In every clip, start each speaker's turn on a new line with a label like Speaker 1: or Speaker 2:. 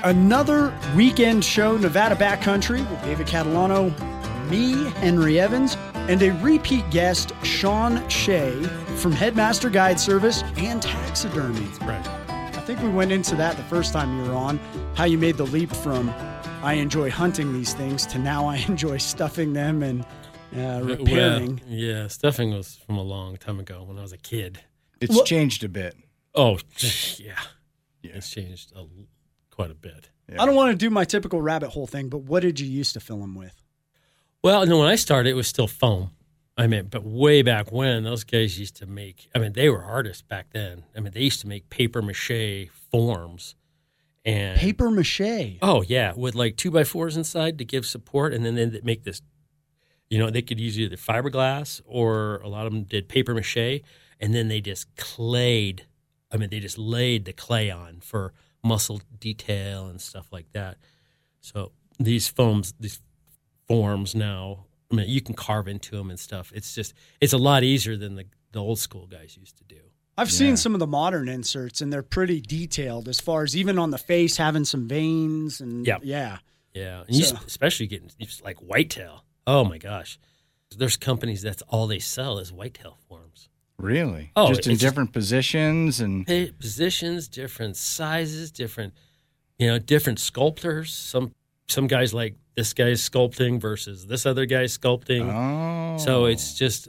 Speaker 1: Another weekend show, Nevada Backcountry, with David Catalano, me, Henry Evans, and a repeat guest, Sean Shea from Headmaster Guide Service and Taxidermy.
Speaker 2: That's right.
Speaker 1: I think we went into that the first time you were on, how you made the leap from I enjoy hunting these things to now I enjoy stuffing them and repairing.
Speaker 2: Well, yeah, stuffing was from a long time ago when I was a kid.
Speaker 3: It's changed a bit.
Speaker 2: Oh, yeah. It's changed quite a bit.
Speaker 1: Yeah. I don't want to do my typical rabbit hole thing, but what did you used to fill them with?
Speaker 2: Well, no, when I started, it was still foam. I mean, but way back when, those guys used to make, they were artists back then. They used to make paper mache forms. And
Speaker 1: paper mache?
Speaker 2: Oh, yeah, with like 2x4s inside to give support, and then they'd make this, they could use either fiberglass or a lot of them did paper mache, and then they just clayed. They just laid the clay on for muscle detail and stuff like that. So these forms now, you can carve into them and stuff. It's a lot easier than the old school guys used to do.
Speaker 1: I've seen some of the modern inserts, and they're pretty detailed as far as even on the face having some veins and
Speaker 2: Yeah. And especially getting like whitetail. Oh my gosh. There's companies that's all they sell is whitetail forms.
Speaker 3: Really?
Speaker 2: Oh,
Speaker 3: just in different positions and
Speaker 2: positions, different sizes, different sculptors. Some guys like this guy's sculpting versus this other guy's sculpting.
Speaker 3: Oh.
Speaker 2: So it's just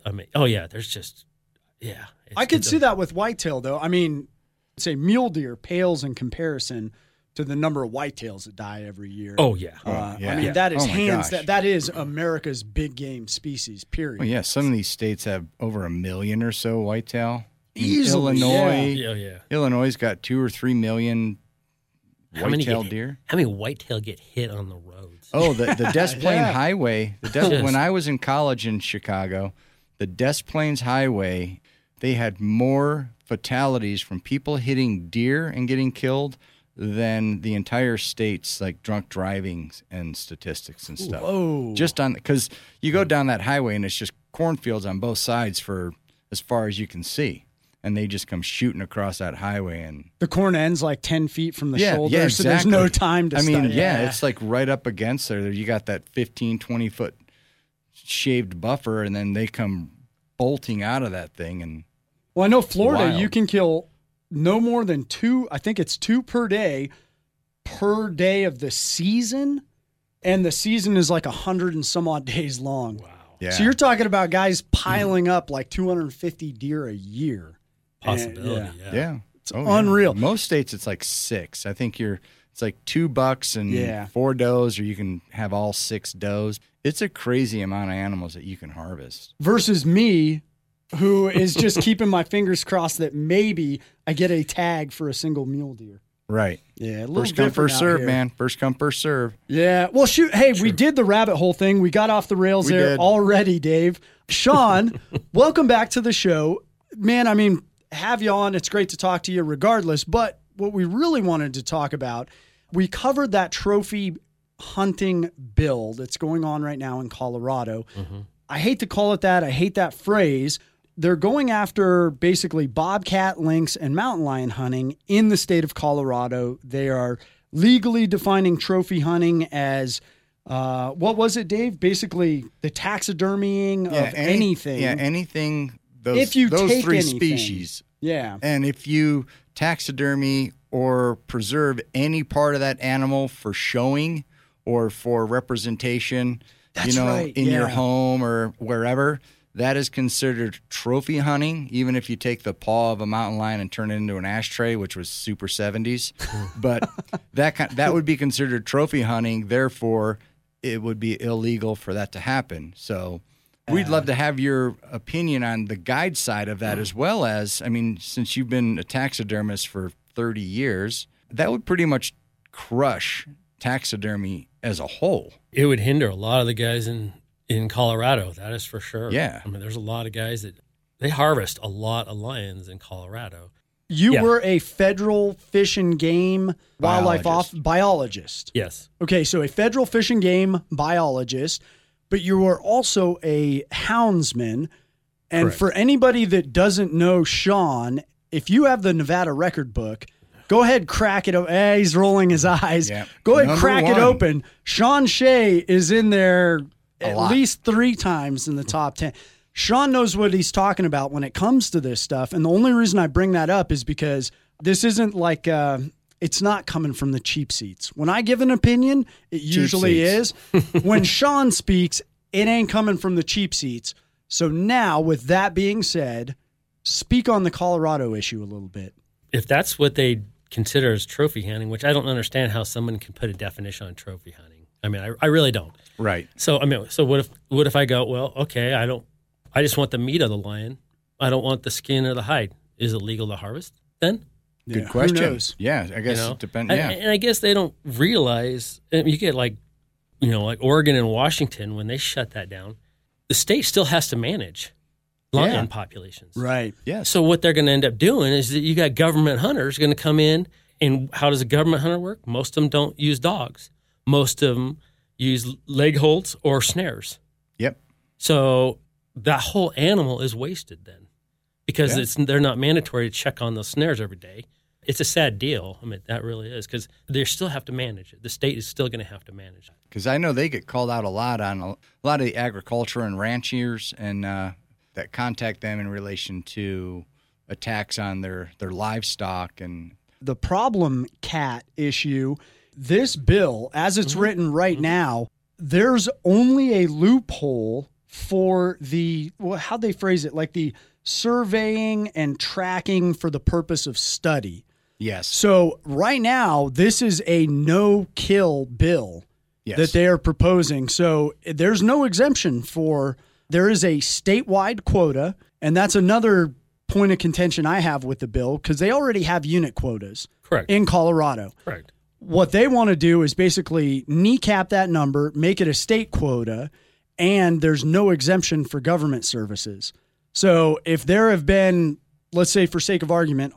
Speaker 1: I could see that with whitetail though. Say mule deer pales in comparison to the number of whitetails that die every year.
Speaker 2: Oh yeah.
Speaker 1: That is that is America's big game species, period.
Speaker 3: Well, yeah, some of these states have over 1 million or so whitetail.
Speaker 1: Easily.
Speaker 3: Illinois, Illinois got 2 or 3 million whitetail deer.
Speaker 2: How many whitetail get hit on the roads?
Speaker 3: Oh, the Des Plaines Highway. When I was in college in Chicago, the Des Plaines Highway, they had more fatalities from people hitting deer and getting killed than the entire state's like drunk driving and statistics and stuff.
Speaker 1: Whoa.
Speaker 3: Just because you go down that highway and it's just cornfields on both sides for as far as you can see. And they just come shooting across that highway. And
Speaker 1: the corn ends like 10 feet from the shoulder,
Speaker 3: exactly.
Speaker 1: So there's no time to stop.
Speaker 3: It's like right up against there. You got that 15, 20-foot shaved buffer, and then they come bolting out of that thing. And
Speaker 1: well, I know Florida, you can kill no more than 2, I think it's 2 per day of the season. And the season is like 100 and some odd days long.
Speaker 2: Wow.
Speaker 3: Yeah.
Speaker 1: So you're talking about guys piling up like 250 deer a year.
Speaker 2: Possibility, yeah.
Speaker 1: It's unreal.
Speaker 3: Most states it's like 6. I think it's like $2 and 4 does, or you can have all 6 does. It's a crazy amount of animals that you can harvest.
Speaker 1: Versus me, who is just keeping my fingers crossed that maybe I get a tag for a single mule deer.
Speaker 3: Right.
Speaker 1: Yeah, a little
Speaker 3: first come, first serve,
Speaker 1: here.
Speaker 3: man. First come, first serve.
Speaker 1: Yeah. Well, shoot. Hey, we did the rabbit hole thing. We got off the rails already, Dave. Sean, welcome back to the show. Man, have you on. It's great to talk to you regardless. But what we really wanted to talk about, we covered that trophy hunting bill that's going on right now in Colorado. Mm-hmm. I hate to call it that. I hate that phrase. They're going after basically bobcat, lynx, and mountain lion hunting in the state of Colorado. They are legally defining trophy hunting as, what was it, Dave? Basically the taxidermying of anything.
Speaker 3: Yeah, anything,
Speaker 1: if you
Speaker 3: those
Speaker 1: take
Speaker 3: 3
Speaker 1: anything.
Speaker 3: species.
Speaker 1: Yeah.
Speaker 3: And if you taxidermy or preserve any part of that animal for showing or for representation, in your home or wherever, that is considered trophy hunting, even if you take the paw of a mountain lion and turn it into an ashtray, which was super 70s. But that would be considered trophy hunting. Therefore, it would be illegal for that to happen. So we'd love to have your opinion on the guide side of that, as well as, since you've been a taxidermist for 30 years, that would pretty much crush taxidermy as a whole.
Speaker 2: It would hinder a lot of the guys in Colorado, that is for sure.
Speaker 3: Yeah.
Speaker 2: There's a lot of guys that they harvest a lot of lions in Colorado.
Speaker 1: You were a federal fish and game wildlife biologist.
Speaker 2: Yes.
Speaker 1: Okay, so a federal fish and game biologist, but you were also a houndsman. And
Speaker 2: Correct.
Speaker 1: For anybody that doesn't know Sean, if you have the Nevada record book, Go ahead, crack it open. He's rolling his eyes. Yep. Go ahead, crack it open. Sean Shea is in there at least 3 times in the top 10. Sean knows what he's talking about when it comes to this stuff. And the only reason I bring that up is because this isn't like it's not coming from the cheap seats. When I give an opinion, it usually is. When Sean speaks, it ain't coming from the cheap seats. So now, with that being said, speak on the Colorado issue a little bit.
Speaker 2: If that's what they consider as trophy hunting, which I don't understand how someone can put a definition on trophy hunting. I mean, I really don't.
Speaker 3: Right.
Speaker 2: So I mean, so what if I go, well, okay, I just want the meat of the lion. I don't want the skin or the hide. Is it legal to harvest then?
Speaker 3: Good question. Who knows? Yeah, I guess it depends. Yeah.
Speaker 2: And I guess they don't realize, you get like Oregon and Washington, when they shut that down, the state still has to manage lion populations.
Speaker 1: Right.
Speaker 3: Yeah.
Speaker 2: So what they're going to end up doing is that you got government hunters going to come in, and how does a government hunter work? Most of them don't use dogs. Most of them use leg holds or snares.
Speaker 3: Yep.
Speaker 2: So that whole animal is wasted then, because they're not mandatory to check on those snares every day. It's a sad deal. I mean, that really is, because they still have to manage it. The state is still going to have to manage it.
Speaker 3: Because I know they get called out a lot on a lot of the agriculture and ranchers and that contact them in relation to attacks on their livestock. And
Speaker 1: the problem cat issue, this bill, as it's written right now, there's only a loophole for how'd they phrase it? Like the surveying and tracking for the purpose of study.
Speaker 3: Yes.
Speaker 1: So right now, this is a no-kill bill that they are proposing. So there's no exemption there is a statewide quota, and that's another point of contention I have with the bill, because they already have unit quotas in Colorado.
Speaker 2: Correct.
Speaker 1: What they want to do is basically kneecap that number, make it a state quota, and there's no exemption for government services. So if there have been, let's say for sake of argument,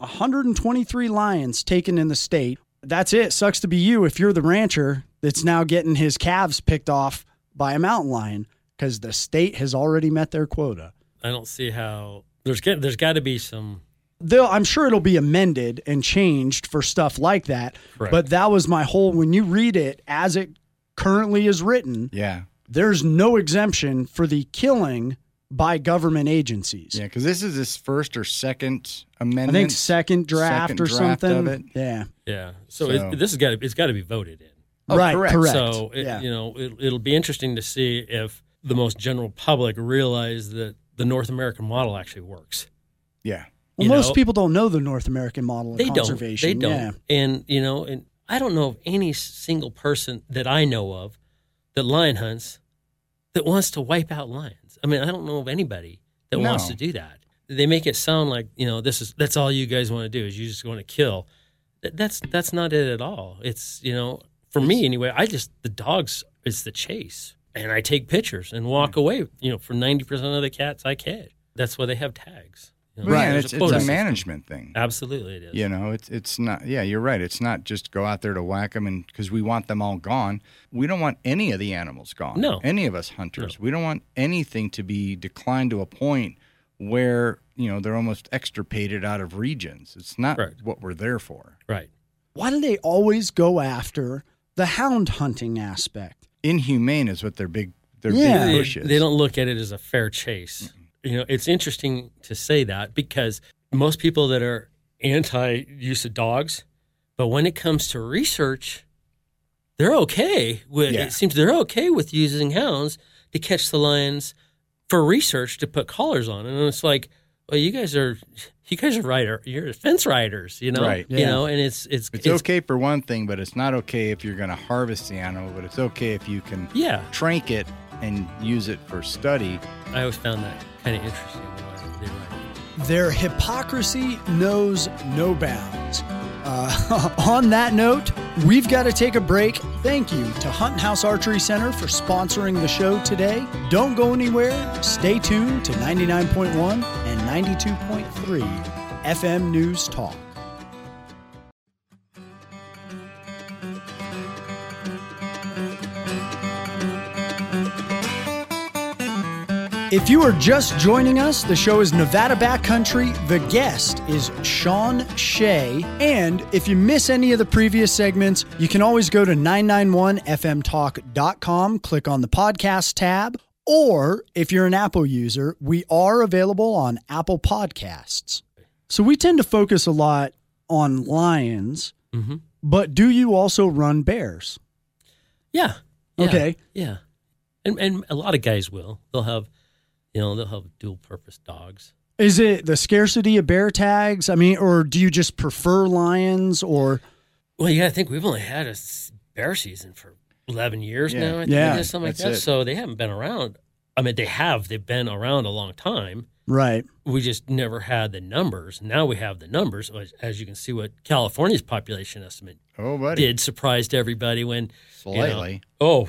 Speaker 1: 123 lions taken in the state, that's it. Sucks to be you if you're the rancher that's now getting his calves picked off by a mountain lion, because the state has already met their quota.
Speaker 2: I don't see how there's got to be some.
Speaker 1: I'm sure it'll be amended and changed for stuff like that.
Speaker 2: Correct.
Speaker 1: But that was my whole, when you read it as it currently is written, there's no exemption for the killing by government agencies.
Speaker 3: Yeah, because this is this first or second amendment.
Speaker 1: I think second draft something.
Speaker 3: Of it.
Speaker 1: Yeah.
Speaker 2: Yeah. So it's got to be voted in.
Speaker 1: Oh, right. Correct.
Speaker 2: So it'll be interesting to see if the most general public realize that the North American model actually works.
Speaker 3: Yeah.
Speaker 1: Well, most people don't know the North American model of conservation.
Speaker 2: They don't. Yeah. And I don't know of any single person that I know of that lion hunts that wants to wipe out lions. I mean, I don't know of anybody that wants to do that. They make it sound like, that's all you guys want to do is you just want to kill. That's not it at all. It's, for me anyway, the dogs is the chase. And I take pictures and walk away, for 90% of the cats I catch. That's why they have tags.
Speaker 3: Right, it's a management thing.
Speaker 2: Absolutely, it is.
Speaker 3: It's not. Yeah, you're right. It's not just go out there to whack them, and because we want them all gone. We don't want any of the animals gone.
Speaker 2: No,
Speaker 3: any of us hunters. No. We don't want anything to be declined to a point where they're almost extirpated out of regions. It's not what we're there for.
Speaker 2: Right.
Speaker 1: Why do they always go after the hound hunting aspect?
Speaker 3: Inhumane is what their big push is.
Speaker 2: They don't look at it as a fair chase. Mm-hmm. It's interesting to say that, because most people that are anti-use of dogs, but when it comes to research, they're okay with. It seems they're okay with using hounds to catch the lions for research to put collars on, and it's like, well, you guys are you're fence riders,
Speaker 3: right?
Speaker 2: Yeah. And it's
Speaker 3: okay for one thing, but it's not okay if you're going to harvest the animal. But it's okay if you can trank it and use it for study.
Speaker 2: I always found that kind of interesting.
Speaker 1: Their hypocrisy knows no bounds. On that note, we've got to take a break. Thank you to Hunt House Archery Center for sponsoring the show today. Don't go anywhere. Stay tuned to 99.1 and 92.3 FM News Talk. If you are just joining us, the show is Nevada Backcountry. The guest is Sean Shea. And if you miss any of the previous segments, you can always go to 991fmtalk.com, click on the podcast tab. Or if you're an Apple user, we are available on Apple Podcasts. So we tend to focus a lot on lions, but do you also run bears?
Speaker 2: Yeah.
Speaker 1: Okay.
Speaker 2: Yeah. And a lot of guys will. They'll have dual purpose dogs.
Speaker 1: Is it the scarcity of bear tags? I mean, or do you just prefer lions or?
Speaker 2: Well, I think we've only had a bear season for 11 years now. I think, something like that. So they haven't been around. I mean, they've been around a long time.
Speaker 1: Right.
Speaker 2: We just never had the numbers. Now we have the numbers. As you can see what California's population estimate did surprised everybody when.
Speaker 3: Slightly.
Speaker 2: So,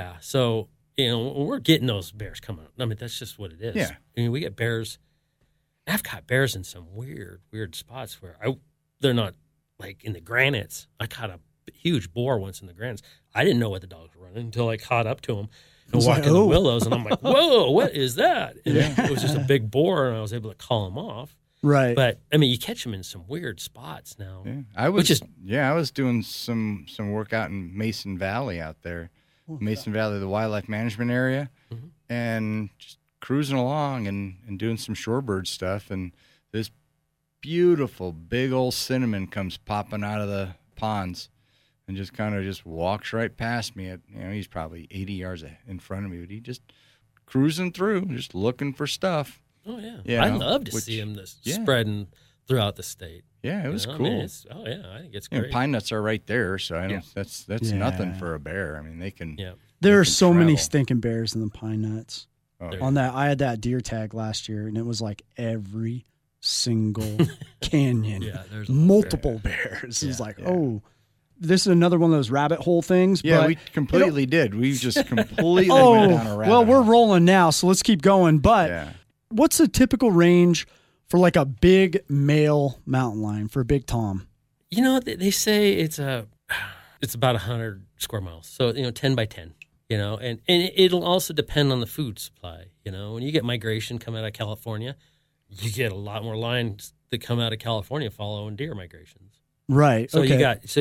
Speaker 2: we're getting those bears coming up. I mean, that's just what it is.
Speaker 3: Yeah.
Speaker 2: I mean, we get bears. I've caught bears in some weird spots where they're not like in the granites. I caught a huge boar once in the granites. I didn't know what the dogs were running until I caught up to them and walked in the willows, and I'm like, whoa, what is that? And it was just a big boar, and I was able to call him off.
Speaker 1: Right.
Speaker 2: But, I mean, you catch them in some weird spots now.
Speaker 3: Yeah. I was doing some work out in Mason Valley out there. Mason Valley, the wildlife management area, and just cruising along and doing some shorebird stuff. And this beautiful big old cinnamon comes popping out of the ponds and just kind of just walks right past me. He's probably 80 yards in front of me, but he just cruising through, just looking for stuff.
Speaker 2: Oh, yeah. I'd love to see him spreading throughout the state.
Speaker 3: Yeah, it was cool.
Speaker 2: I mean, I think it's great.
Speaker 3: And pine nuts are right there, so that's nothing for a bear. I mean, they can.
Speaker 2: Yeah.
Speaker 1: There are so many stinking bears in the pine nuts. On that, I had that deer tag last year, and it was like every single canyon.
Speaker 2: Yeah, there's
Speaker 1: multiple bears. It's like, this is another one of those rabbit hole things.
Speaker 3: Yeah,
Speaker 1: but
Speaker 3: we completely did. We just completely went down a rabbit hole.
Speaker 1: Well, we're rolling now, so let's keep going. But what's the typical range for like a big male mountain lion, for a big tom?
Speaker 2: They say it's about 100 square miles. So, 10 by 10, and it'll also depend on the food supply. When you get migration coming out of California, you get a lot more lions that come out of California following deer migrations.
Speaker 1: Right.
Speaker 2: So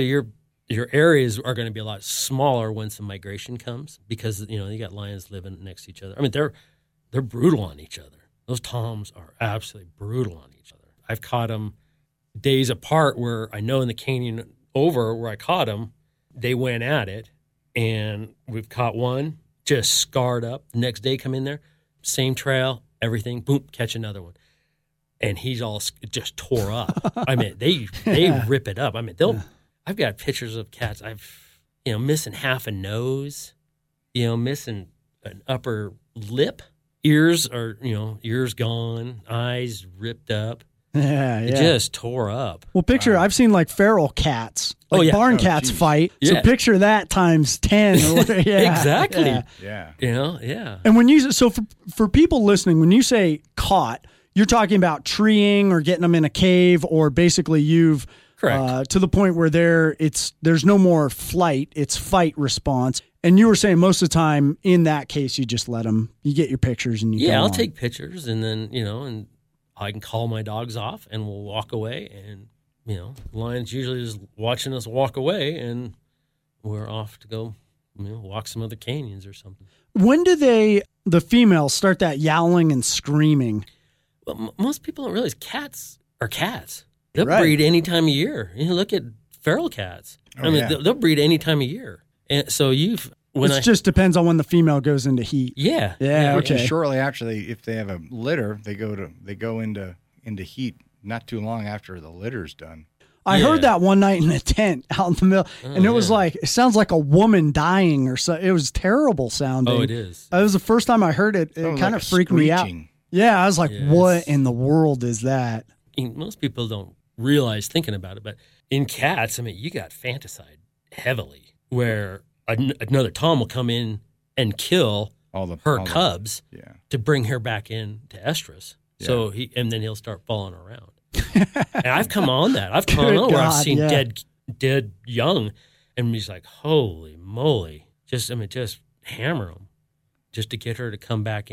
Speaker 2: your areas are going to be a lot smaller when some migration comes because, you got lions living next to each other. I mean, they're brutal on each other. Those toms are absolutely brutal on each other. I've caught them days apart where I know in the canyon over where I caught them, they went at it, and we've caught one just scarred up. The next day come in there, same trail, everything, boom, catch another one. And he's all just tore up. I mean, they rip it up. I mean, I've got pictures of cats. Missing half a nose, missing an upper lip. Ears gone, eyes ripped up.
Speaker 1: Yeah.
Speaker 2: It just tore up.
Speaker 1: Well, I've seen like feral cats, barn cats fight. Yeah. So picture that times 10. Or whatever.
Speaker 2: Exactly.
Speaker 1: Yeah. And when for people listening, when you say caught, you're talking about treeing or getting them in a cave, or basically you've to the point where there's no more flight, it's fight response. And you were saying most of the time in that case, you just let them, you get your pictures and you go
Speaker 2: I'll
Speaker 1: on.
Speaker 2: take pictures, and then, and I can call my dogs off and we'll walk away. And, lions usually is watching us walk away, and we're off to go, walk some other canyons or something. When
Speaker 1: do the females start that yowling and screaming?
Speaker 2: Well, most people don't realize cats are cats. They'll breed any time of year. Look at feral cats. They'll breed any time of year. And so it
Speaker 1: just depends on when the female goes into heat.
Speaker 2: Yeah.
Speaker 1: Okay.
Speaker 3: And shortly after if they have a litter, they go into heat not too long after the litter's done.
Speaker 1: I heard that one night in a tent out in the middle, and it was like, it sounds like a woman dying or so. It was terrible sounding.
Speaker 2: Oh, it is.
Speaker 1: It was the first time I heard it. It kind of freaked me out. Yeah, I was like, what in the world is that?
Speaker 2: Most people don't realize thinking about it, but in cats, you got fanticide heavily, where another tom will come in and kill her cubs to bring her back in to estrus. Yeah. So and then he'll start falling around. And I've come on that. I've come on where I've seen dead young, and he's like, holy moly, just hammer them just to get her to come back in.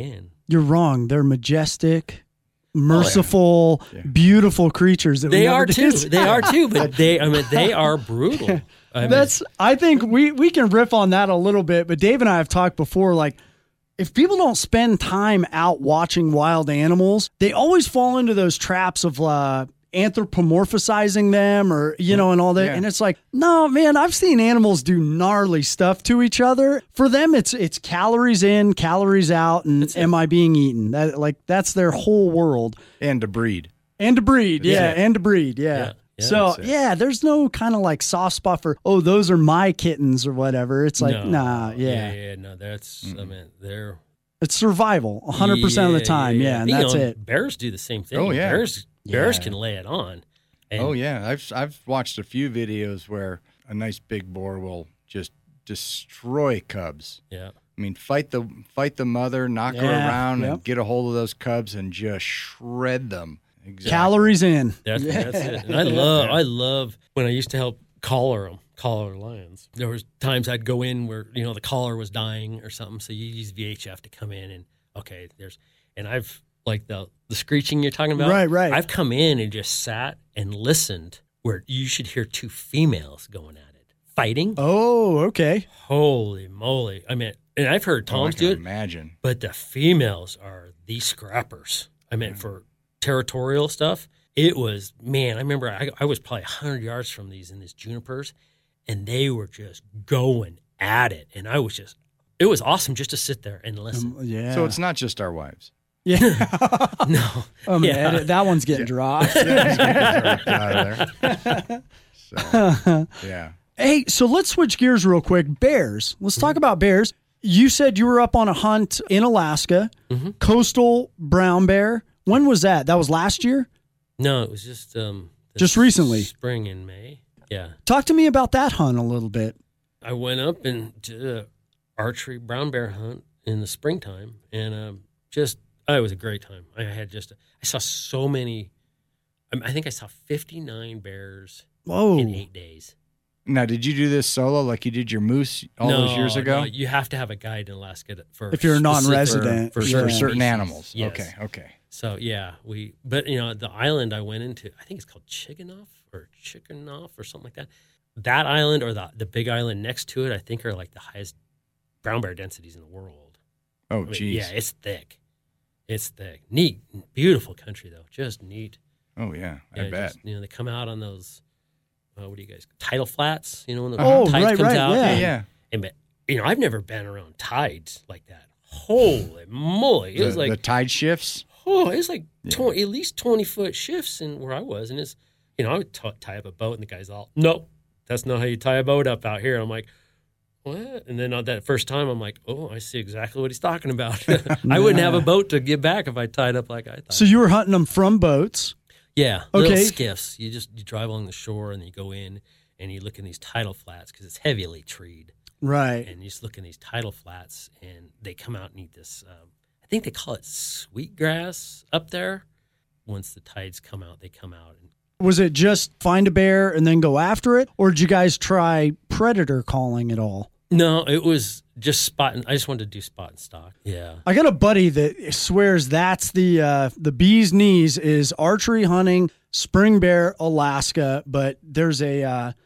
Speaker 1: You're wrong. They're majestic, merciful, beautiful creatures. That
Speaker 2: they are too. They are too. But they are brutal.
Speaker 1: I think we can riff on that a little bit. But Dave and I have talked before, like, if people don't spend time out watching wild animals, they always fall into those traps of anthropomorphizing them or, and all that. Yeah. And it's like, no, man, I've seen animals do gnarly stuff to each other. For them, it's calories in, calories out, and am I being eaten? That's their whole world.
Speaker 3: And to breed.
Speaker 1: And to breed, yeah. Yeah, so, there's no kind of like soft spot for, those are my kittens or whatever. It's like, no,
Speaker 2: that's, they're...
Speaker 1: It's survival 100% of the time, and that's it.
Speaker 2: Bears do the same thing.
Speaker 3: Oh, yeah.
Speaker 2: Bears can lay it on.
Speaker 3: And I've watched a few videos where a nice big boar will just destroy cubs.
Speaker 2: Yeah.
Speaker 3: I mean, fight the mother, knock her around, and get a hold of those cubs and just shred them. Exactly.
Speaker 1: Calories in.
Speaker 2: That's it. And I love when I used to help collar lions. There was times I'd go in where, the collar was dying or something. So you use VHF to come in and, I've like the screeching you're talking about.
Speaker 1: Right.
Speaker 2: I've come in and just sat and listened where you should hear two females going at it, fighting.
Speaker 1: Oh, okay.
Speaker 2: Holy moly. I mean, and I've heard Toms do it.
Speaker 3: Imagine.
Speaker 2: But the females are the scrappers. I mean, for territorial stuff, it was, man, I remember I was probably 100 yards from these junipers, and they were just going at it. And it was awesome just to sit there and listen.
Speaker 3: So it's not just our wives.
Speaker 1: Yeah.
Speaker 2: No.
Speaker 1: Man, that one's getting dropped. Hey, so let's switch gears real quick. Bears. Let's talk about bears. You said you were up on a hunt in Alaska, coastal brown bear. When was that? That was last year?
Speaker 2: No, it was just
Speaker 1: recently.
Speaker 2: Spring in May. Yeah.
Speaker 1: Talk to me about that hunt a little bit.
Speaker 2: I went up and did an archery brown bear hunt in the springtime, and it was a great time. I saw so many. I think I saw 59 bears in 8 days.
Speaker 3: Now, did you do this solo like you did your moose those years ago?
Speaker 2: No, you have to have a guide in Alaska
Speaker 1: if you're a non-resident
Speaker 3: for certain animals. Yes. Okay.
Speaker 2: So but the island I went into, I think it's called Chickenoff or something like that. That island or the big island next to it, I think are like the highest brown bear densities in the world.
Speaker 3: Oh, geez.
Speaker 2: Yeah, it's thick. It's thick. Neat, beautiful country though, just neat.
Speaker 3: Oh yeah, I bet.
Speaker 2: They come out on those. What do you guys? Tidal flats, when the
Speaker 1: tide
Speaker 2: comes out.
Speaker 3: Yeah.
Speaker 2: And I've never been around tides like that. Holy moly! It was like
Speaker 3: the tide shifts.
Speaker 2: Oh, it was like at least 20-foot shifts in where I was, and it's I would tie up a boat, and the guy's all, "Nope, that's not how you tie a boat up out here." I'm like, "What?" And then on that first time, I'm like, "Oh, I see exactly what he's talking about." I wouldn't have a boat to get back if I tied up like I thought.
Speaker 1: So you were hunting them from boats.
Speaker 2: Yeah, little skiffs. You drive along the shore and you go in and you look in these tidal flats because it's heavily treed.
Speaker 1: Right.
Speaker 2: And you just look in these tidal flats and they come out and eat this, I think they call it sweetgrass up there. Once the tides come out, they come out.
Speaker 1: Was it just find a bear and then go after it? Or did you guys try predator calling at all?
Speaker 2: No, it was just spot. I just wanted to do spot and stock. Yeah.
Speaker 1: I got a buddy that swears that's the bee's knees is archery hunting, spring bear, Alaska. But there's a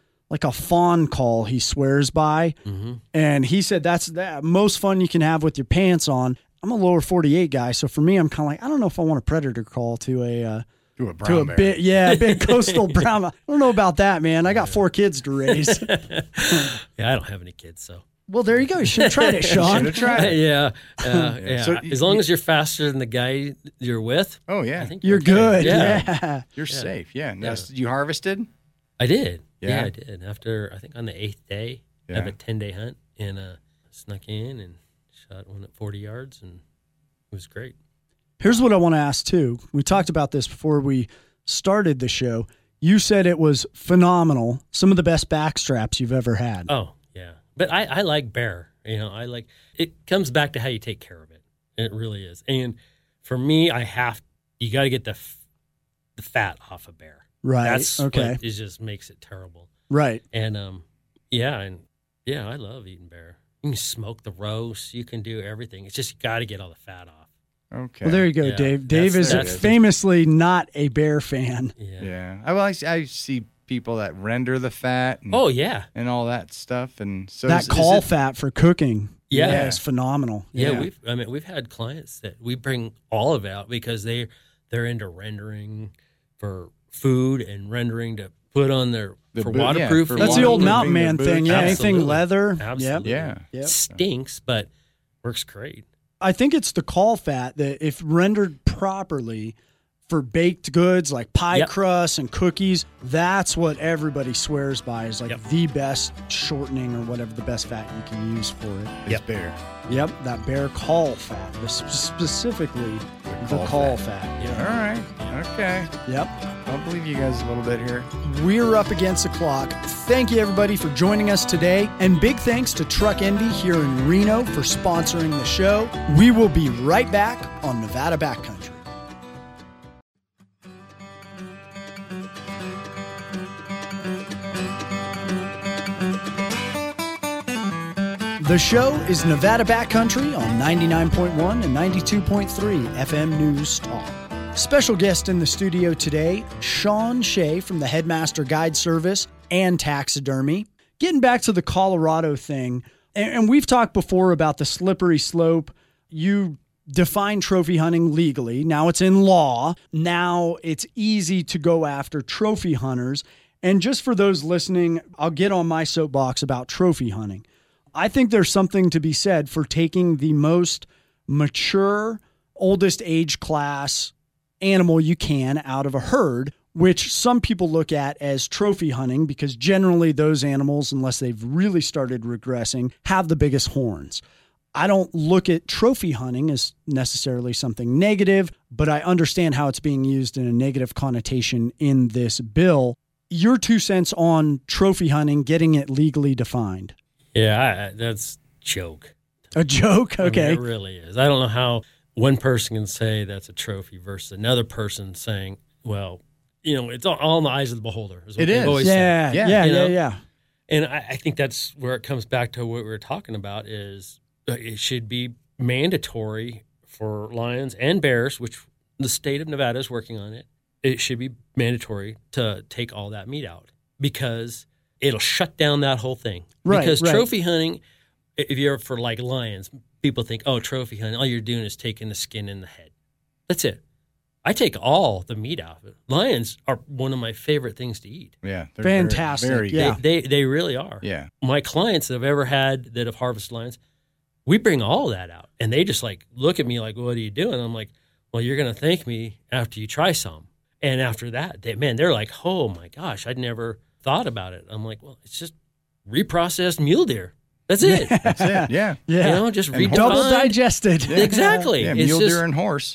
Speaker 1: fawn call he swears by. Mm-hmm. And he said that's the most fun you can have with your pants on. I'm a lower 48 guy. So for me, I'm kind of like, I don't know if I want a predator call to a
Speaker 3: brown bear.
Speaker 1: Big coastal brown. I don't know about that, man. I got 4 kids to raise.
Speaker 2: Yeah, I don't have any kids, so.
Speaker 1: Well, there you go. You should have tried it, Sean.
Speaker 3: Should have tried it.
Speaker 2: Yeah. So as long as you're faster than the guy you're with.
Speaker 3: Oh, yeah.
Speaker 2: I think
Speaker 1: you're good.
Speaker 2: Yeah.
Speaker 3: You're safe. Yeah. Now, you harvested?
Speaker 2: I did. Yeah, I did. After, I think on the 8th day, I have a 10-day hunt, and snuck in and shot one at 40 yards, and it was great.
Speaker 1: Here's what I want to ask, too. We talked about this before we started the show. You said it was phenomenal. Some of the best backstraps you've ever had.
Speaker 2: Oh, yeah. But I like bear. It comes back to how you take care of it. It really is. And for me, you got to get the fat off a bear.
Speaker 1: Right.
Speaker 2: That's
Speaker 1: okay.
Speaker 2: What just makes it terrible.
Speaker 1: Right.
Speaker 2: And, I love eating bear. You can smoke the roast. You can do everything. It's just you got to get all the fat off.
Speaker 3: Okay.
Speaker 1: Well, there you go,
Speaker 2: Yeah,
Speaker 1: Dave. Dave is famously not a bear fan.
Speaker 3: Yeah. Well, I see people that render the fat. And, and all that stuff, and so
Speaker 1: that caul fat for cooking.
Speaker 2: Yeah,
Speaker 1: is phenomenal.
Speaker 2: Yeah, we've had clients that we bring all of it out because they're into rendering for food and rendering to put on for waterproof.
Speaker 1: That's the old mountain man thing. Yeah, anything leather.
Speaker 2: Absolutely.
Speaker 1: Yep.
Speaker 2: Stinks, but works great.
Speaker 1: I think it's the caul fat that, if rendered properly for baked goods like pie crust and cookies, that's what everybody swears by is like the best shortening or whatever, the best fat you can use for it.
Speaker 3: It's bear.
Speaker 1: Yep, that bear caul fat, specifically the caul fat.
Speaker 3: Yeah. All right. Okay.
Speaker 1: Yep.
Speaker 3: I'll believe you guys a little bit here.
Speaker 1: We're up against the clock. Thank you, everybody, for joining us today. And big thanks to Truck Envy here in Reno for sponsoring the show. We will be right back on Nevada Backcountry. The show is Nevada Backcountry on 99.1 and 92.3 FM News Talk. Special guest in the studio today, Sean Shea from the Headmaster Guide Service and Taxidermy. Getting back to the Colorado thing, and we've talked before about the slippery slope. You define trophy hunting legally. Now it's in law. Now it's easy to go after trophy hunters. And just for those listening, I'll get on my soapbox about trophy hunting. I think there's something to be said for taking the most mature, oldest age class animal you can out of a herd, which some people look at as trophy hunting because generally those animals, unless they've really started regressing, have the biggest horns. I don't look at trophy hunting as necessarily something negative, but I understand how it's being used in a negative connotation in this bill. Your 2 cents on trophy hunting, getting it legally defined.
Speaker 2: Yeah, that's joke.
Speaker 1: A joke? Okay.
Speaker 2: I mean, it really is. I don't know how one person can say that's a trophy versus another person saying, well, it's all in the eyes of the beholder. Is what
Speaker 1: it is.
Speaker 2: Always
Speaker 1: yeah.
Speaker 2: And I think that's where it comes back to what we were talking about is it should be mandatory for lions and bears, which the state of Nevada is working on it. It should be mandatory to take all that meat out because it'll shut down that whole thing.
Speaker 1: Right,
Speaker 2: because trophy hunting, if you're for like lions, people think, oh, trophy hunting, all you're doing is taking the skin and the head. That's it. I take all the meat out of it. Lions are one of my favorite things to eat.
Speaker 3: Yeah. They're
Speaker 1: fantastic.
Speaker 3: Very
Speaker 2: They really are.
Speaker 3: Yeah.
Speaker 2: My clients that I've ever had that have harvested lions, we bring all that out. And they just like look at me like, what are you doing? I'm like, well, you're going to thank me after you try some. And after that, they're like, oh my gosh, I'd never thought about it. I'm like, well, it's just reprocessed mule deer. That's it.
Speaker 3: That's it. Yeah.
Speaker 2: Just
Speaker 1: double digested.
Speaker 2: Yeah. Exactly.
Speaker 3: Yeah, mule deer and horse.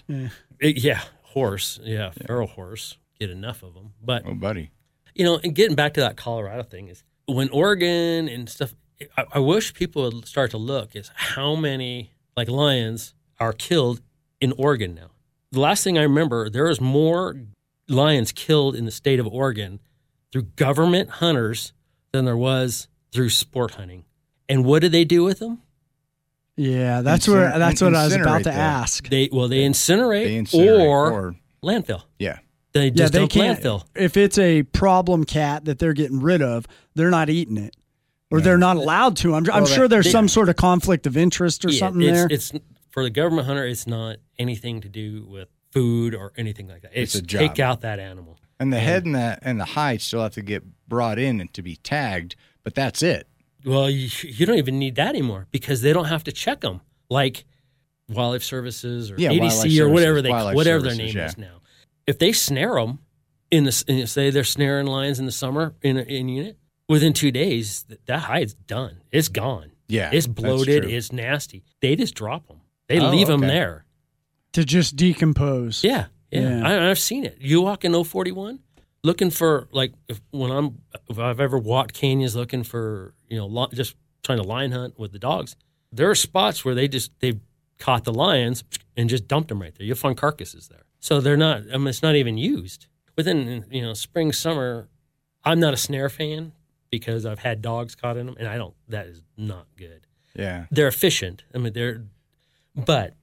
Speaker 2: Horse. Yeah, feral horse. Get enough of them. But
Speaker 3: oh, buddy.
Speaker 2: And getting back to that Colorado thing is when Oregon and stuff. I wish people would start to look is how many like lions are killed in Oregon now. The last thing I remember, there was more lions killed in the state of Oregon through government hunters than there was through sport hunting. And what do they do with them?
Speaker 1: Yeah, that's what I was about to ask.
Speaker 2: They incinerate or landfill.
Speaker 3: Yeah.
Speaker 2: They just dump landfill.
Speaker 1: If it's a problem cat that they're getting rid of, they're not eating it. Or they're not allowed to. I'm sure there's some sort of conflict of interest or something there.
Speaker 2: It's for the government hunter, it's not anything to do with food or anything like that. It's
Speaker 3: a job.
Speaker 2: Take out that animal.
Speaker 3: And the head and the hide still have to get brought in and to be tagged, but that's it.
Speaker 2: Well, you don't even need that anymore because they don't have to check them like Wildlife Services or ADC or whatever their name is now. If they snare them say they're snaring lions in the summer in a unit, within 2 days that hide's done. It's gone.
Speaker 3: Yeah,
Speaker 2: it's bloated. It's nasty. They just drop them. They leave them there
Speaker 1: to just decompose.
Speaker 2: Yeah. I've seen it. You walk in 041 looking for if I've ever walked canyons looking for just trying to lion hunt with the dogs. There are spots where they've caught the lions and just dumped them right there. You'll find carcasses there. So they're not. It's not even used. Within spring, summer, I'm not a snare fan because I've had dogs caught in them, and that is not good.
Speaker 3: Yeah,
Speaker 2: they're efficient. But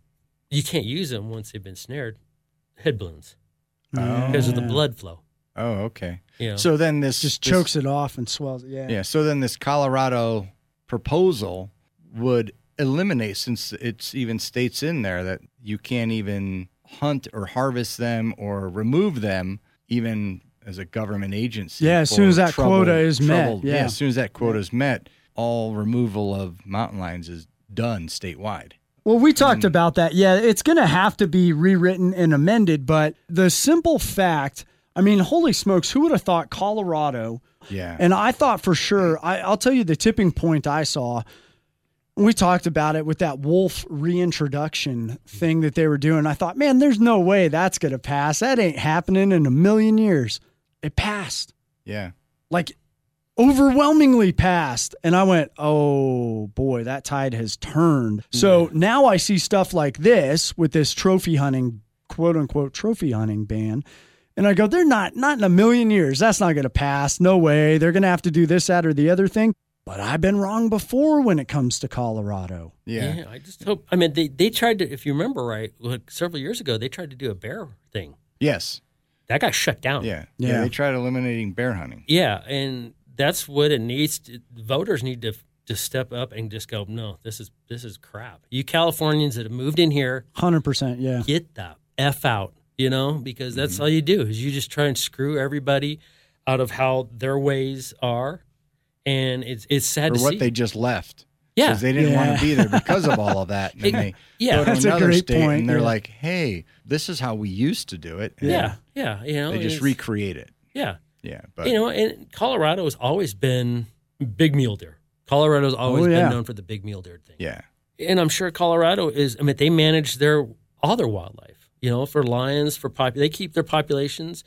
Speaker 2: you can't use them once they've been snared. Head balloons because of the blood flow.
Speaker 3: Oh, okay.
Speaker 2: You know?
Speaker 1: So then this chokes it off and swells it.
Speaker 3: Yeah. So then this Colorado proposal would eliminate, since it's even states in there that you can't even hunt or harvest them or remove them, even as a government agency.
Speaker 1: Yeah, as soon as that quota is met.
Speaker 3: Yeah, as soon as that quota is met, all removal of mountain lions is done statewide.
Speaker 1: Well, we talked about that. Yeah, it's going to have to be rewritten and amended, but the simple fact, I mean, holy smokes, who would have thought Colorado?
Speaker 3: Yeah.
Speaker 1: And I thought for sure, I'll tell you the tipping point I saw. We talked about it with that wolf reintroduction thing that they were doing. I thought, man, there's no way that's going to pass. That ain't happening in a million years. It passed.
Speaker 3: Yeah.
Speaker 1: Like overwhelmingly passed. And I went, oh boy, that tide has turned. So now I see stuff like this with this trophy hunting, quote unquote, trophy hunting ban. And I go, they're not in a million years. That's not going to pass. No way. They're going to have to do this, that, or the other thing. But I've been wrong before when it comes to Colorado.
Speaker 2: Yeah. I just hope, I mean, they tried to, if you remember right, several years ago, they tried to do a bear thing.
Speaker 3: Yes.
Speaker 2: That got shut down.
Speaker 3: Yeah. They tried eliminating bear hunting.
Speaker 2: Yeah. And that's what it needs. Voters need to step up and just go, no, this is crap. You Californians that have moved in here.
Speaker 1: 100%. Yeah.
Speaker 2: Get the F out, because that's all you do is you just try and screw everybody out of how their ways are. And it's sad to see.
Speaker 3: Or what they just left.
Speaker 2: Yeah.
Speaker 3: Because they didn't want to be there because of all of that. And then they go to
Speaker 1: that's
Speaker 3: another
Speaker 1: a great
Speaker 3: state
Speaker 1: point.
Speaker 3: and they're like, hey, this is how we used to do it. And
Speaker 2: they
Speaker 3: just recreate it.
Speaker 2: Yeah.
Speaker 3: Yeah. But
Speaker 2: and Colorado has always been big mule deer. Colorado's always been known for the big mule deer thing.
Speaker 3: Yeah.
Speaker 2: And I'm sure Colorado is, they manage all their wildlife, for lions, they keep their populations,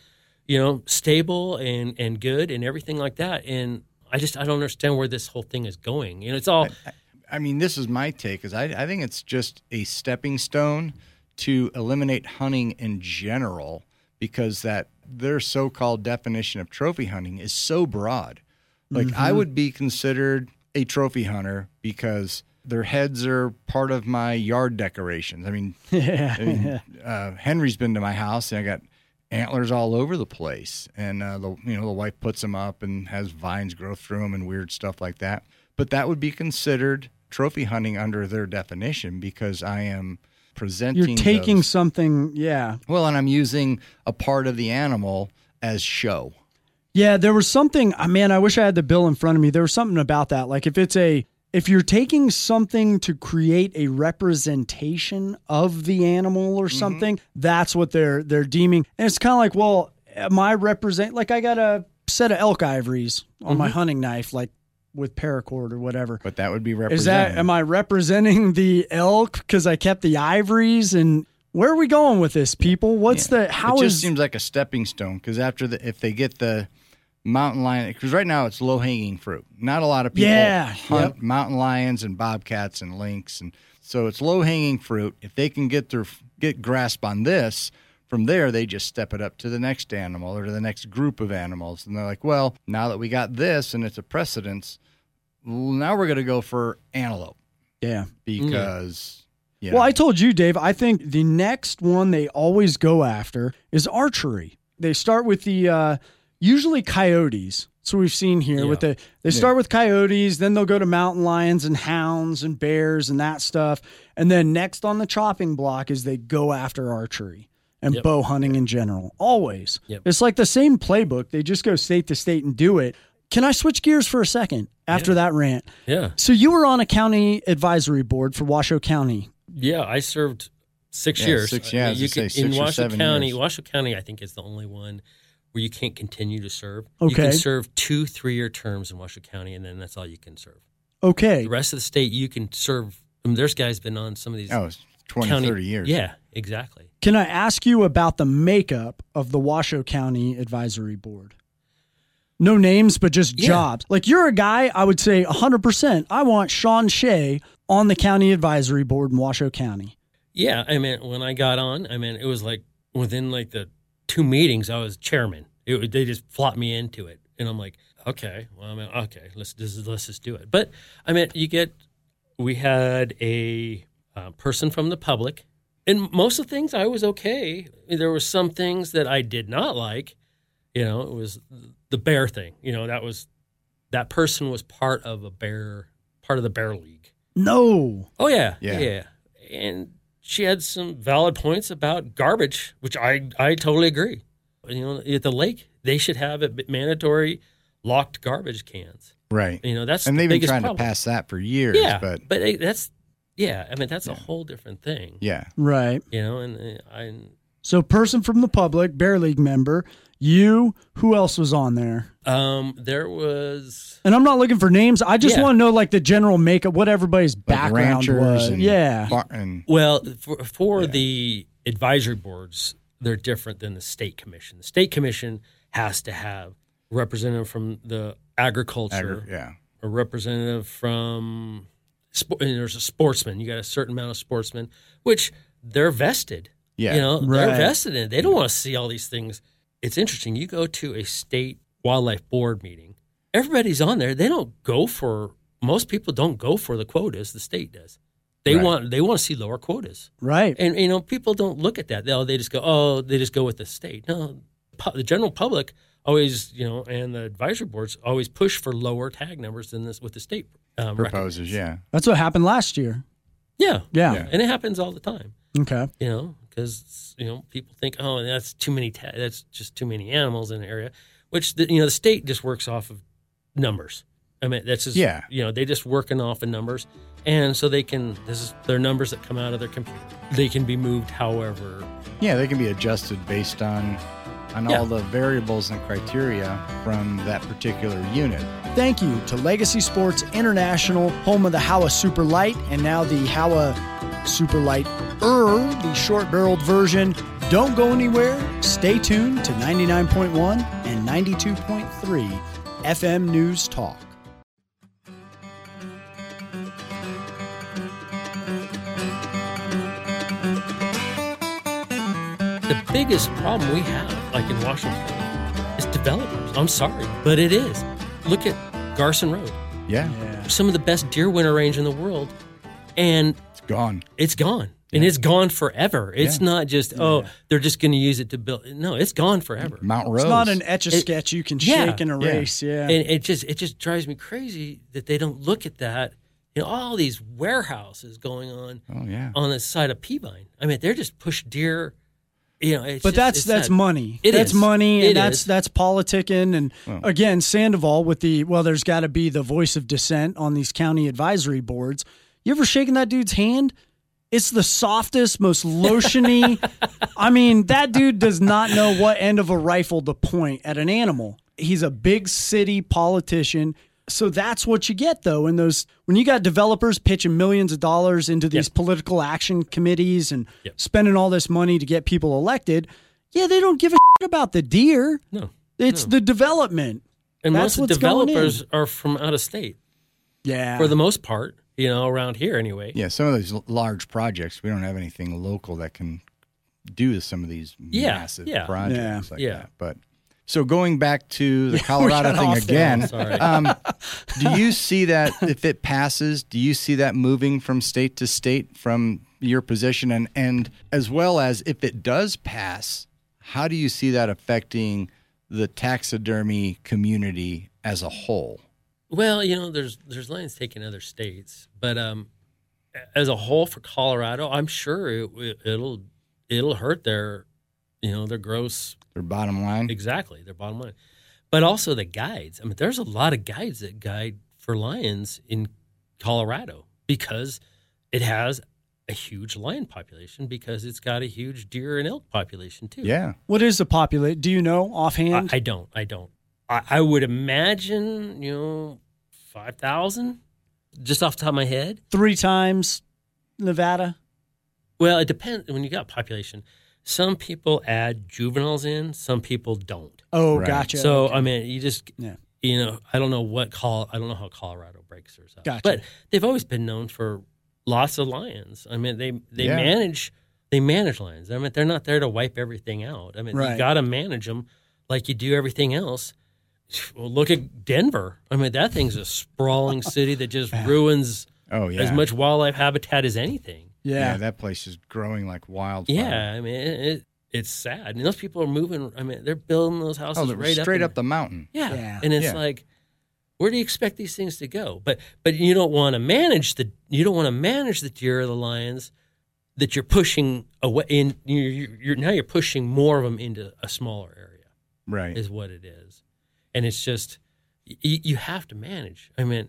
Speaker 2: stable and good and everything like that. And I don't understand where this whole thing is going. It's all.
Speaker 3: I mean, this is my take, is I think it's just a stepping stone to eliminate hunting in general, because that their so-called definition of trophy hunting is so broad. Like I would be considered a trophy hunter because their heads are part of my yard decorations. I mean, Henry's been to my house and I got antlers all over the place, and the wife puts them up and has vines grow through them and weird stuff like that. But that would be considered trophy hunting under their definition, because I am presenting.
Speaker 1: You're taking something,
Speaker 3: Well, and I'm using a part of the animal as show.
Speaker 1: Yeah, there was something. Man, I wish I had the bill in front of me. There was something about that. Like if you're taking something to create a representation of the animal or something, that's what they're deeming. And it's kind of like, well, am I like I got a set of elk ivories on my hunting knife, like with paracord or whatever.
Speaker 3: But that would be representing.
Speaker 1: Am I representing the elk because I kept the ivories? And where are we going with this, people? It just
Speaker 3: seems like a stepping stone, because if they get the mountain lion, because right now it's low-hanging fruit. Not a lot of people hunt mountain lions and bobcats and lynx, and so it's low-hanging fruit. If they can get grasp on this, from there they just step it up to the next animal or to the next group of animals, and they're like, well, now that we got this and it's a precedence, now we're going to go for antelope.
Speaker 1: Yeah,
Speaker 3: because.
Speaker 1: Well, I told you, Dave, I think the next one they always go after is archery. They start with the usually coyotes. So we've seen here with they start with coyotes, then they'll go to mountain lions and hounds and bears and that stuff. And then next on the chopping block is they go after archery and bow hunting in general. Always. Yep. It's like the same playbook. They just go state to state and do it. Can I switch gears for a second after that rant?
Speaker 2: Yeah.
Speaker 1: So you were on a county advisory board for Washoe County.
Speaker 2: Yeah, I served 6 years.
Speaker 3: In
Speaker 2: Washoe County.
Speaker 3: Years.
Speaker 2: Washoe County, I think, is the only one where you can't continue to serve.
Speaker 1: Okay.
Speaker 2: You can serve 2 3-year terms in Washoe County, and then that's all you can serve.
Speaker 1: Okay.
Speaker 2: The rest of the state, you can serve. There's guys been on some of these.
Speaker 3: 20, 30 years.
Speaker 2: Yeah, exactly.
Speaker 1: Can I ask you about the makeup of the Washoe County Advisory Board? No names, but just jobs. Like, you're a guy, I would say 100%. I want Sean Shea on the county advisory board in Washoe County.
Speaker 2: Yeah, when I got on, it was like within like the 2 meetings, I was chairman. They just flopped me into it, and I'm like, okay, let's just do it. But we had a person from the public And most of the things I was okay. There were some things that I did not like. You know, it was the bear thing. You know, that person was part of the bear league.
Speaker 1: No.
Speaker 2: Oh yeah. And she had some valid points about garbage, which I totally agree. You know, at the lake, they should have mandatory locked garbage cans.
Speaker 3: Right.
Speaker 2: You know, that's
Speaker 3: and they've been trying
Speaker 2: problem.
Speaker 3: to pass that for years.
Speaker 2: Yeah,
Speaker 3: but
Speaker 2: that's a whole different thing.
Speaker 3: Yeah.
Speaker 1: Right.
Speaker 2: You know, and
Speaker 1: so person from the public, Bear League member, you, who else was on there?
Speaker 2: There was,
Speaker 1: and I'm not looking for names. I just want to know like the general makeup, what everybody's background was.
Speaker 2: Well, for the advisory boards, they're different than the state commission. The state commission has to have a representative from the agriculture, a representative from, and there's a sportsman. You got a certain amount of sportsmen, which they're vested.
Speaker 3: Yeah.
Speaker 2: You know, they're vested in it. They don't want to see all these things. It's interesting. You go to a state wildlife board meeting, everybody's on there. Most people don't go for the quotas. The state does. They want to see lower quotas.
Speaker 1: Right.
Speaker 2: And, you know, people don't look at that. They just go with the state. No, the general public always, you know, and the advisory boards always push for lower tag numbers than this with the state
Speaker 3: proposes.
Speaker 2: records.
Speaker 1: That's what happened last year.
Speaker 2: Yeah. And it happens all the time.
Speaker 1: Okay.
Speaker 2: You know, because, you know, people think, oh, that's too many. That's just too many animals in an area, which the state just works off of numbers. I mean, that's just you know, they just working off of numbers, and so this is their numbers that come out of their computer. They can be moved however.
Speaker 3: Yeah, they can be adjusted based on all the variables and criteria from that particular unit.
Speaker 1: Thank you to Legacy Sports International, home of the Howa Super Light, and now the Howa Super Light the short-barreled version. Don't go anywhere. Stay tuned to 99.1 and 92.3 FM News Talk.
Speaker 2: The biggest problem we have, like in Washington County, is developers. I'm sorry, but it is. Look at Garson Road.
Speaker 3: Yeah.
Speaker 2: Some of the best deer winter range in the world, and
Speaker 3: it's gone.
Speaker 2: And it's gone forever. It's not just, they're just going to use it to build. No, it's gone forever.
Speaker 3: Mount Rose.
Speaker 1: It's not an etch-a-sketch you can shake and erase. Yeah.
Speaker 2: And it just drives me crazy that they don't look at that. You know, all these warehouses going on on the side of Peavine. I mean, they're just push deer. You know,
Speaker 1: but that's money. That's money, and that's politicking. And again, Sandoval with there's got to be the voice of dissent on these county advisory boards. You ever shaken that dude's hand? It's the softest, most lotiony. I mean, that dude does not know what end of a rifle to point at an animal. He's a big city politician. So that's what you get, though, in those when you got developers pitching millions of dollars into these political action committees and spending all this money to get people elected. Yeah, they don't give a shit about the deer.
Speaker 2: No,
Speaker 1: it's the development.
Speaker 2: And most of the developers are from out of state.
Speaker 1: Yeah,
Speaker 2: for the most part. You know, around here anyway.
Speaker 3: Yeah, some of these large projects, we don't have anything local that can do some of these massive projects like that. But so going back to the Colorado thing again, do you see that if it passes, do you see that moving from state to state from your position? And as well as if it does pass, how do you see that affecting the taxidermy community as a whole?
Speaker 2: Well, you know, there's lines taken other states, but as a whole for Colorado, I'm sure it'll hurt their gross,
Speaker 3: their bottom line.
Speaker 2: Exactly, their bottom line, but also the guides. I mean, there's a lot of guides that guide for lions in Colorado because it has a huge lion population because it's got a huge deer and elk population too.
Speaker 3: Yeah.
Speaker 1: What is the population? Do you know offhand?
Speaker 2: I don't. I would imagine, 5,000, just off the top of my head.
Speaker 1: 3 times Nevada?
Speaker 2: Well, it depends. When you got population, some people add juveniles in, some people don't.
Speaker 1: Oh, right. Gotcha.
Speaker 2: So, okay. I mean, you just, I don't know how Colorado breaks theirs up.
Speaker 1: Gotcha.
Speaker 2: But they've always been known for lots of lions. I mean, they manage lions. I mean, they're not there to wipe everything out. I mean, you got to manage them like you do everything else. Well, look at Denver. I mean, that thing's a sprawling city that just ruins as much wildlife habitat as anything.
Speaker 1: Yeah.
Speaker 3: That place is growing like wildfire.
Speaker 2: Yeah, I mean, it's sad. And those people are moving. I mean, they're building those houses
Speaker 3: straight up the mountain.
Speaker 2: Yeah. And it's like, where do you expect these things to go? But you don't want to manage the deer or the lions that you're pushing away. You're pushing more of them into a smaller area.
Speaker 3: Right.
Speaker 2: Is what it is. And it's just, you have to manage. I mean,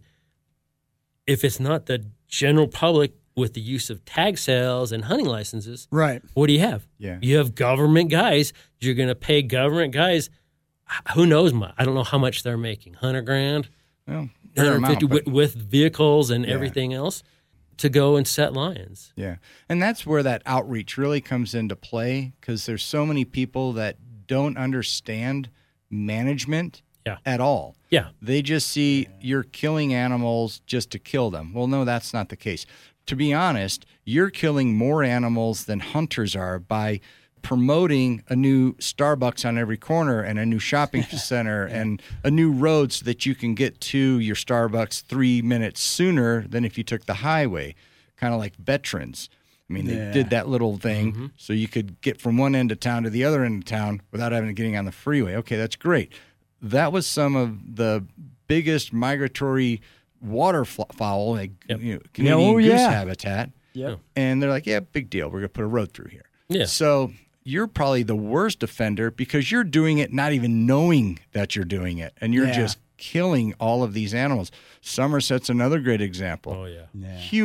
Speaker 2: if it's not the general public with the use of tag sales and hunting licenses,
Speaker 1: right?
Speaker 2: What do you have?
Speaker 3: Yeah.
Speaker 2: You have government guys. You're going to pay government guys. Who knows? I don't know how much they're making. $100,000,
Speaker 3: well,
Speaker 2: $150 with vehicles and everything else to go and set lions.
Speaker 3: Yeah, and that's where that outreach really comes into play, because there's so many people that don't understand management at all.
Speaker 2: Yeah.
Speaker 3: They just see you're killing animals just to kill them. Well, no, that's not the case. To be honest, you're killing more animals than hunters are by promoting a new Starbucks on every corner and a new shopping center and a new road so that you can get to your Starbucks 3 minutes sooner than if you took the highway, kind of like veterans. I mean, they did that little thing so you could get from one end of town to the other end of town without getting on the freeway. Okay, that's great. That was some of the biggest migratory waterfowl, like Canadian goose habitat.
Speaker 1: Yep.
Speaker 3: And they're like, yeah, big deal. We're going to put a road through here.
Speaker 2: Yeah.
Speaker 3: So you're probably the worst offender because you're doing it not even knowing that you're doing it. And you're just killing all of these animals. Somerset's another great example.
Speaker 2: Oh, yeah.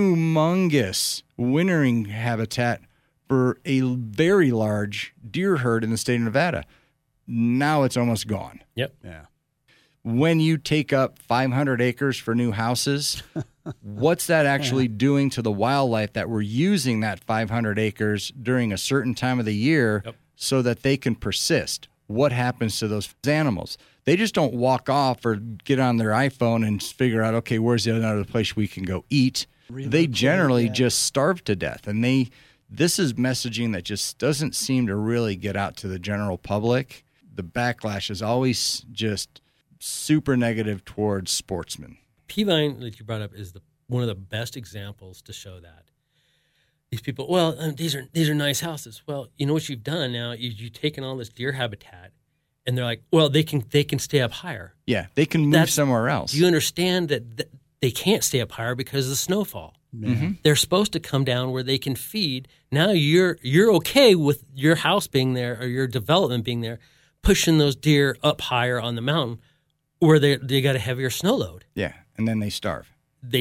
Speaker 3: Humongous wintering habitat for a very large deer herd in the state of Nevada. Now it's almost gone.
Speaker 2: Yep.
Speaker 1: Yeah.
Speaker 3: When you take up 500 acres for new houses, what's that actually doing to the wildlife that we're using that 500 acres during a certain time of the year so that they can persist? What happens to those animals? They just don't walk off or get on their iPhone and figure out, okay, where's the other place we can go eat? They generally just starve to death. And this is messaging that just doesn't seem to really get out to the general public. The backlash is always just super negative towards sportsmen.
Speaker 2: Peavine that you brought up is one of the best examples to show that. These people, well, these are nice houses. Well, you know what you've done now? You've taken all this deer habitat, and they're like, well, they can stay up higher.
Speaker 3: Yeah, they can move somewhere else.
Speaker 2: You understand that they can't stay up higher because of the snowfall. Mm-hmm. They're supposed to come down where they can feed. Now you're okay with your house being there or your development being there, pushing those deer up higher on the mountain where they got a heavier snow load.
Speaker 3: Yeah, and then they starve.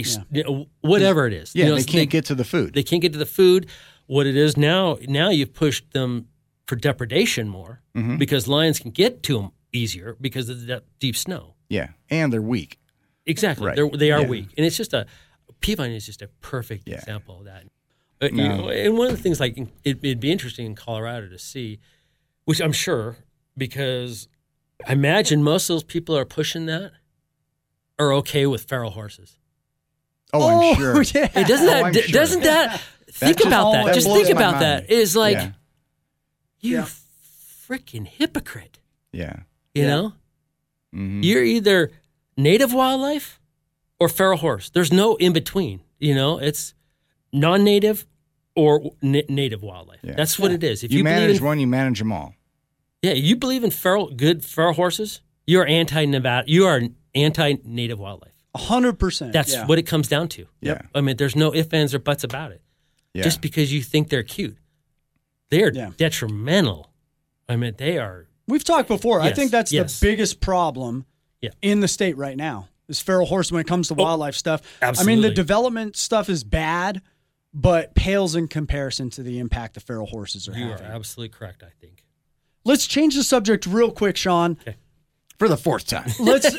Speaker 2: Whatever it is.
Speaker 3: Yeah, they can't get to the food.
Speaker 2: They can't get to the food. What it is now you've pushed them for depredation more because lions can get to them easier because of the deep snow.
Speaker 3: Yeah, and they're weak.
Speaker 2: Exactly.
Speaker 3: Right.
Speaker 2: They are weak. And it's just Peavine is just a perfect example of that. And one of the things, like, it'd be interesting in Colorado to see, which I'm sure, because I imagine most of those people are pushing that are okay with feral horses.
Speaker 3: Oh, I'm sure.
Speaker 1: Yeah.
Speaker 2: Doesn't that think about that? Just think about that. It's like, you freaking hypocrite.
Speaker 3: Yeah.
Speaker 2: You know? Mm-hmm. You're either native wildlife or feral horse. There's no in between. You know, it's non-native or native wildlife. Yeah. That's what it is. If
Speaker 3: you manage one, you manage them all.
Speaker 2: Yeah, you believe in good feral horses, you're anti-Nevada. You are anti-native wildlife.
Speaker 1: 100%.
Speaker 2: That's what it comes down to.
Speaker 3: Yeah.
Speaker 2: I mean, there's no ifs, ands, or buts about it. Yeah. Just because you think they're cute. They are detrimental. I mean, they are.
Speaker 1: We've talked before. Yes, I think that's the biggest problem in the state right now is feral horse when it comes to wildlife stuff.
Speaker 2: Absolutely.
Speaker 1: I mean, the development stuff is bad, but pales in comparison to the impact the feral horses are having.
Speaker 2: You are absolutely correct, I think.
Speaker 1: Let's change the subject real quick, Sean.
Speaker 2: Okay.
Speaker 3: For the fourth time.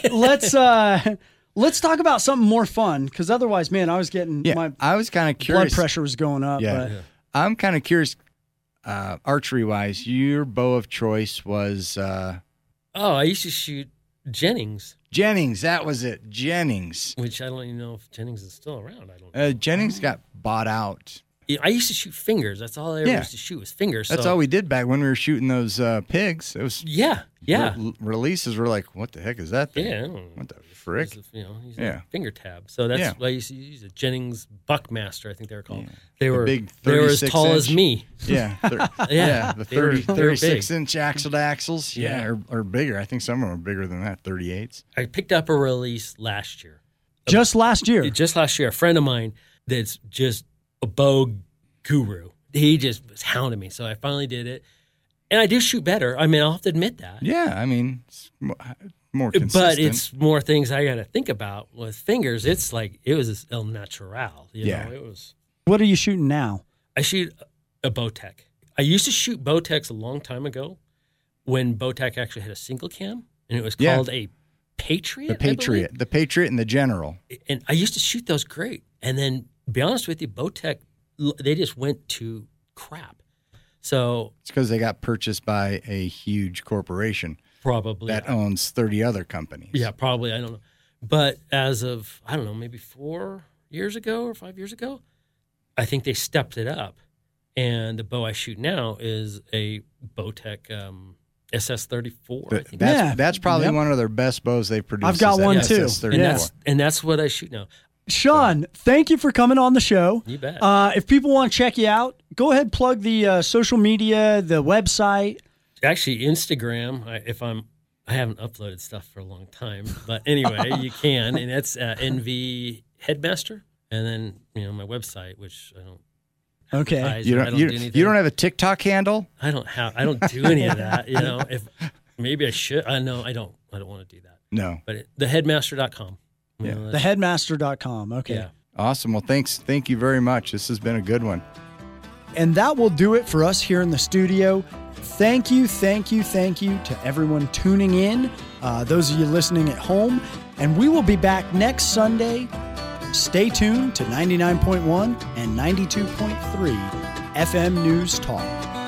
Speaker 1: Let's talk about something more fun, because otherwise, man, I was kind of
Speaker 3: curious.
Speaker 1: Blood pressure was going up.
Speaker 3: Yeah. I'm kind of curious, archery-wise, your bow of choice was...
Speaker 2: I used to shoot Jennings.
Speaker 3: Jennings, that was it. Jennings.
Speaker 2: Which I don't even know if Jennings is still around. I don't know.
Speaker 3: Jennings got bought out.
Speaker 2: I used to shoot fingers. That's all I ever used to shoot was fingers.
Speaker 3: That's all we did back when we were shooting those pigs. It was
Speaker 2: releases were like, what the heck is that thing?
Speaker 3: What the frick.
Speaker 2: He's a finger tab. So that's why you use a Jennings Buckmaster, I think they were called. They were as tall as me.
Speaker 3: Yeah. The 36-inch axle to axles. Or bigger. I think some of them are bigger than that, 38s.
Speaker 2: I picked up a release last year.
Speaker 1: Just last year?
Speaker 2: Just last year. A friend of mine that's just a bow guru. He just was hounding me. So I finally did it. And I do shoot better. I mean, I'll have to admit that.
Speaker 3: Yeah, I mean, it's more consistent.
Speaker 2: But it's more things I got to think about. With fingers, it's like, it was El Natural. You know, it was.
Speaker 1: What are you shooting now?
Speaker 2: I shoot a Bowtech. I used to shoot Bowtechs a long time ago when Bowtech actually had a single cam, and it was called a Patriot.
Speaker 3: The Patriot and the General.
Speaker 2: And I used to shoot those great. And then, to be honest with you, Bowtech, they just went to crap. So
Speaker 3: it's because they got purchased by a huge corporation,
Speaker 2: probably
Speaker 3: that owns 30 other companies.
Speaker 2: Yeah, probably. I don't know. But as of, I don't know, maybe 4 years ago or 5 years ago, I think they stepped it up. And the bow I shoot now is a Bowtech SS34.
Speaker 3: That's probably one of their best bows they've produced.
Speaker 1: I've got one too.
Speaker 2: And that's what I shoot now.
Speaker 1: Sean, thank you for coming on the show.
Speaker 2: You bet.
Speaker 1: If people want to check you out, go ahead, plug the social media, the website.
Speaker 2: Actually, Instagram. I haven't uploaded stuff for a long time, but anyway, you can, and that's NV Headmaster, and then my website, which I don't.
Speaker 1: Okay.
Speaker 3: You don't have a TikTok handle?
Speaker 2: I don't do any of that. If maybe I should. No, I don't. I don't want to do that.
Speaker 3: No.
Speaker 2: But theheadmaster.com.
Speaker 1: Yeah. Theheadmaster.com. Okay. Yeah.
Speaker 3: Awesome. Well, thank you very much. This has been a good one.
Speaker 1: And that will do it for us here in the studio. Thank you to everyone tuning in, those of you listening at home. And we will be back next Sunday. Stay tuned to 99.1 and 92.3 FM News Talk.